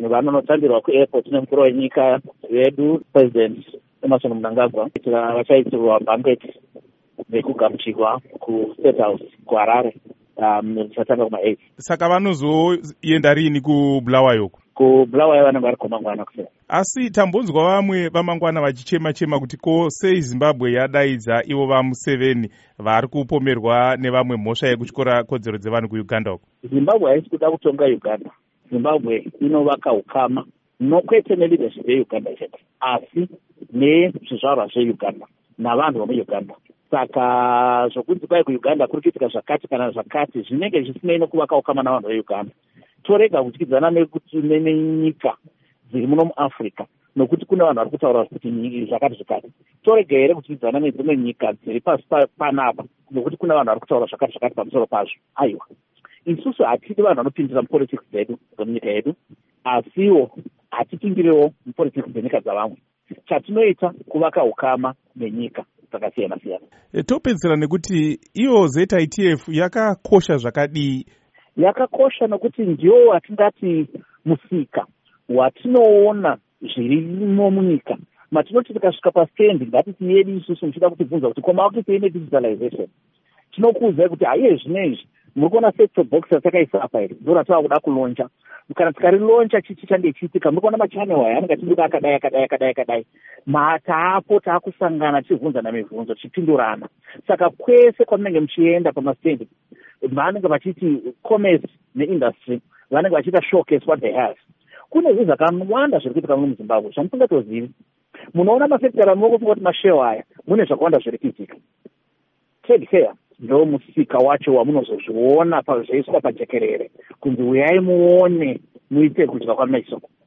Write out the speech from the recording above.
vanhu vanonotambirwa kuairport nemukuru wenyika vedu President Emmerson Mnangagwa vachaitirwa banquet nekugamuchirwa kuState House kuHarare zichatanga kuma8. Saka vanozoenda rini kuBulawayo? kuBulawayo vanenge vari kumangwana kusera. Asi tambonzwa vamwe vamangwana vachichema kuti ko sei Zimbabwe yadaidza ivo vaMuseveni vari kupomerwa nevamwe mhosva yekutyora kodzero dzevanhu kuUganda uko. Zimbabwe haisi kuda kutonga Uganda. Zimbabwe inovaka ukama nokwete neleadership yeUganda chete, asi nezvizvarwa zveUganda navanhu vomuUganda. Saka zvokunzi kwai kuUganda kuri kuitika zvakati kana zvakati zvinenge zvisinei nokuvaka ukama navanhu veUganda. Torega kudyidzana nenyika dziri muno muAfrica nokuti kuna vanhu vari kutaura kuti zvakati zvikati. Torega here kudyidzana nedzimwe nyika dziri pasi panapa nokuti kuna vanhu vari kutaura zvakati zvakati pamusoro pazvo. Aiwa, isusu hatidi vanhu vanopindira mupolitics dzedu dzemunyika yedu, asiwo hatipindiriwo mupolitics dzenyika dzavamwe. Chatinoita kuvaka ukama nenyika dzakasiyana siyana. Topedzera nekuti iyo ZITF yakakosha zvakadii? Yakakosha nokuti ndiwo watingati musika watinoona zvirimo munyika. Matinoti tikasvika pastendi ngatiti yedu isusu muchida kutibvunza kuti koma wakiti ine digitalization. Tinokuudzai kuti haiye zvinezvi muri kuona sector box yatakaisa apa here ndora tavakuda kuloncha. Kana tikariloncha chichi change chiitika, muri kuona machanel aya anenge achibuda akadai. Mataapo taakusangana tichibvunzana mibvunzo tichipindurana. Saka kwese kwamunenge muchienda pamastendi vanenge vachiti commerce neindustry vanenge vachiita showcase what they have. Kune zvinhu zvakawanda zviri kuitika muno muZimbabwe zvamusingatozivi. Munoona mafekitari amunokufunga kuti mashewa aya mune zvakawanda zviri kuitika. Trade fair ndo musika wacho wamunozozviona zveiswa pajekerere kunzi uyai muone muite kudya kwameso.